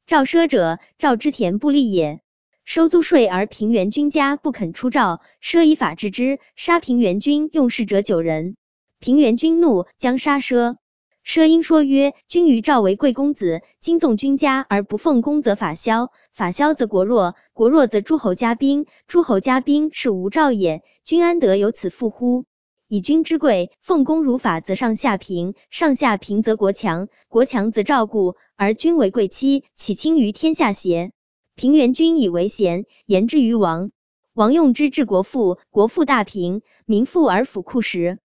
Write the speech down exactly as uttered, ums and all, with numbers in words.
诏奢者，诏之田不利也。收租税而平原君家不肯出诏，奢以法治之，杀平原君用事者九人。平原君怒，将杀奢。奢因说曰：君于诏为贵公子，今纵君家而不奉公，则法消；法消则国弱，国弱则诸侯加兵，诸侯加兵是无诏也。君安得有此父乎？以君之贵，奉公如法，则上下平；上下平则国强，国强则赵固，而君为贵戚，岂轻于天下邪？平原君以为贤，言之于王，王用之治国富，国富大平，民富而府库实。